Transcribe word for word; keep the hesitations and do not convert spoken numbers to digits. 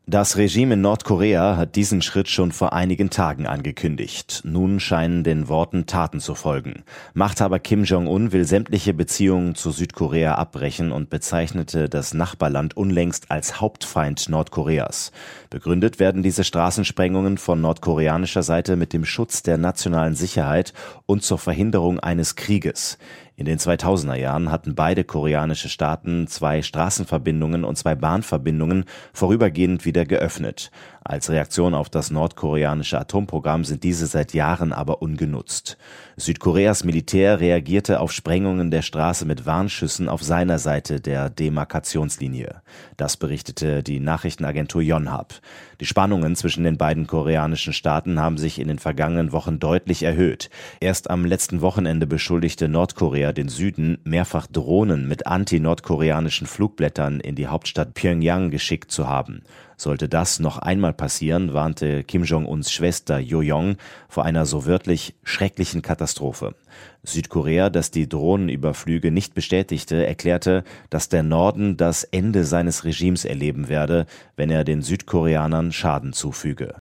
Das Regime in Nordkorea hat diesen Schritt schon vor einigen Tagen angekündigt. Nun scheinen den Worten Taten zu folgen. Machthaber Kim Jong-un will sämtliche Beziehungen zu Südkorea abbrechen und bezeichnete das Nachbarland unlängst als Hauptfeind Nordkoreas. Begründet werden diese Straßensprengungen von nordkoreanischer Seite mit dem Schutz der nationalen Sicherheit und zur Verhinderung eines Krieges. In den zweitausender Jahren hatten beide koreanische Staaten zwei Straßenverbindungen und zwei Bahnverbindungen vorübergehend wieder geöffnet. Als Reaktion auf das nordkoreanische Atomprogramm sind diese seit Jahren aber ungenutzt. Südkoreas Militär reagierte auf Sprengungen der Straße mit Warnschüssen auf seiner Seite der Demarkationslinie. Das berichtete die Nachrichtenagentur Yonhap. Die Spannungen zwischen den beiden koreanischen Staaten haben sich in den vergangenen Wochen deutlich erhöht. Erst am letzten Wochenende beschuldigte Nordkorea den Süden, mehrfach Drohnen mit anti-nordkoreanischen Flugblättern in die Hauptstadt Pjöngjang geschickt zu haben. Sollte das noch einmal passieren, warnte Kim Jong-uns Schwester Jo-Jong vor einer so wörtlich schrecklichen Katastrophe. Südkorea, das die Drohnenüberflüge nicht bestätigte, erklärte, dass der Norden das Ende seines Regimes erleben werde, wenn er den Südkoreanern Schaden zufüge.